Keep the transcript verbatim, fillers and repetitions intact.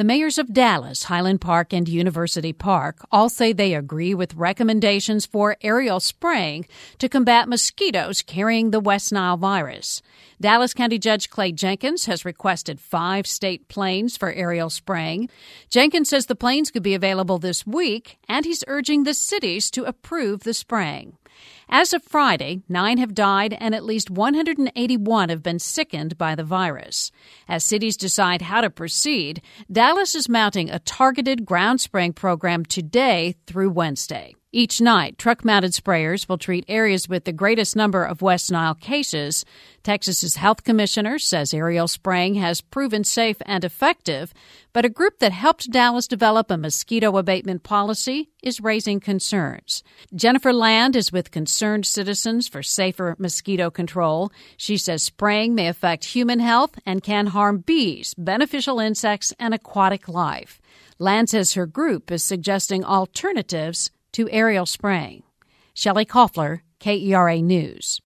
The mayors of Dallas, Highland Park, and University Park all say they agree with recommendations for aerial spraying to combat mosquitoes carrying the West Nile virus. Dallas County Judge Clay Jenkins has requested five state planes for aerial spraying. Jenkins says the planes could be available this week, and he's urging the cities to approve the spraying. As of Friday, nine have died and at least one hundred eighty-one have been sickened by the virus. As cities decide how to proceed, Dallas is mounting a targeted ground spraying program today through Wednesday. Each night, truck-mounted sprayers will treat areas with the greatest number of West Nile cases. Texas's health commissioner says aerial spraying has proven safe and effective, but a group that helped Dallas develop a mosquito abatement policy is raising concerns. Jennifer Land is with Concerned Citizens for Safer Mosquito Control. She says spraying may affect human health and can harm bees, beneficial insects, and aquatic life. Land says her group is suggesting alternatives to aerial spraying. Shelley Koffler, K E R A News.